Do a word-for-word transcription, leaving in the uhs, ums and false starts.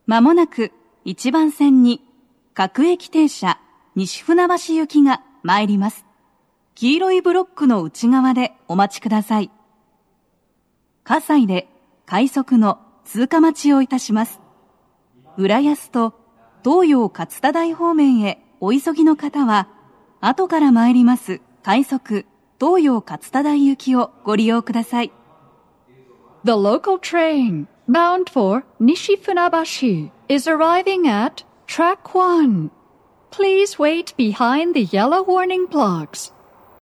まもなく一番線に各駅停車西船橋行きが参ります。黄色いブロックの内側でお待ちください。葛西で快速の通過待ちをいたします。浦安と東洋勝田台方面へお急ぎの方は、後から参ります快速東洋勝田台行きをご利用ください。 The local train bound for Nishi-Funabashi is arriving at track one. Please wait behind the yellow warning blocks.